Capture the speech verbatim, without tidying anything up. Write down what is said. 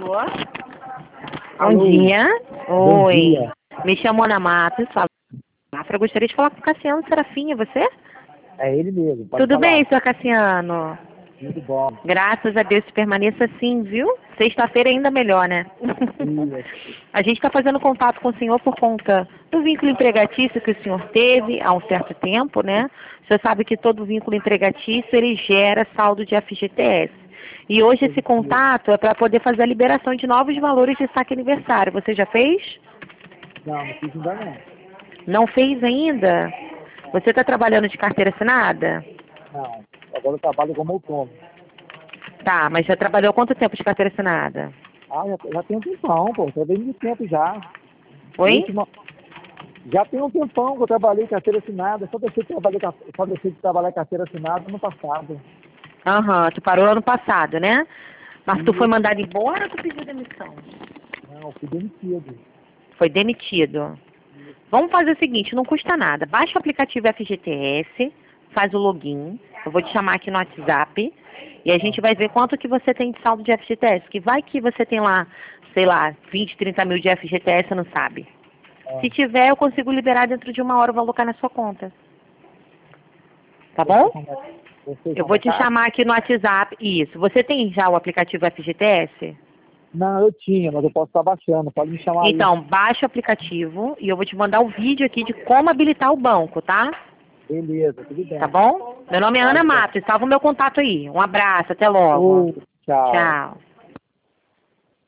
Alô? Alô? Bom dia. Bom Oi. dia. Me chamo Ana Matos. Fala. Eu gostaria de falar com o Cassiano Serafim, é você? É ele mesmo, pode Tudo falar. bem, senhor Cassiano? Tudo bom. Graças a Deus, permaneça assim, viu? Sexta-feira ainda melhor, né? Isso. A gente está fazendo contato com o senhor por conta do vínculo empregatício que o senhor teve há um certo tempo, né? O senhor sabe que todo vínculo empregatício, ele gera saldo de F G T S. E hoje esse contato é para poder fazer a liberação de novos valores de saque aniversário. Você já fez? Não, não fiz ainda não. Não fez ainda? Você está trabalhando de carteira assinada? Não. Agora eu trabalho como autônomo. Tá, mas já trabalhou quanto tempo de carteira assinada? Ah, já, já tem um tempão, pô. Trabalhei muito tempo já. Oi? Última... Já tem um tempão que eu trabalhei carteira assinada. Só deixei de trabalhar, ca- só deixei de trabalhar carteira assinada no passado. Aham, tu parou ano passado, né? Mas tu foi E... mandado embora ou tu pediu demissão? Não, fui demitido. Foi demitido. Vamos fazer o seguinte, não custa nada. Baixa o aplicativo F G T S, faz o login. Eu vou te chamar aqui no WhatsApp e a gente vai ver quanto que você tem de saldo de F G T S. Que vai que você tem lá, sei lá, vinte, trinta mil de F G T S, você não sabe. Ah, Se tiver, eu consigo liberar dentro de uma hora, eu vou alocar na sua conta. Tá você bom? como é- você Eu como vou é te caro? chamar aqui no WhatsApp. Isso. Você tem já o aplicativo F G T S? Não, eu tinha, mas eu posso estar baixando. Pode me chamar aí. Então, baixa o aplicativo e eu vou te mandar o vídeo aqui de como habilitar o banco, tá? Beleza, tudo Tá bem. bom? Meu nome é Tá, Ana então. Matos, salva o meu contato aí. Um abraço, até logo. Ô, tchau. Tchau.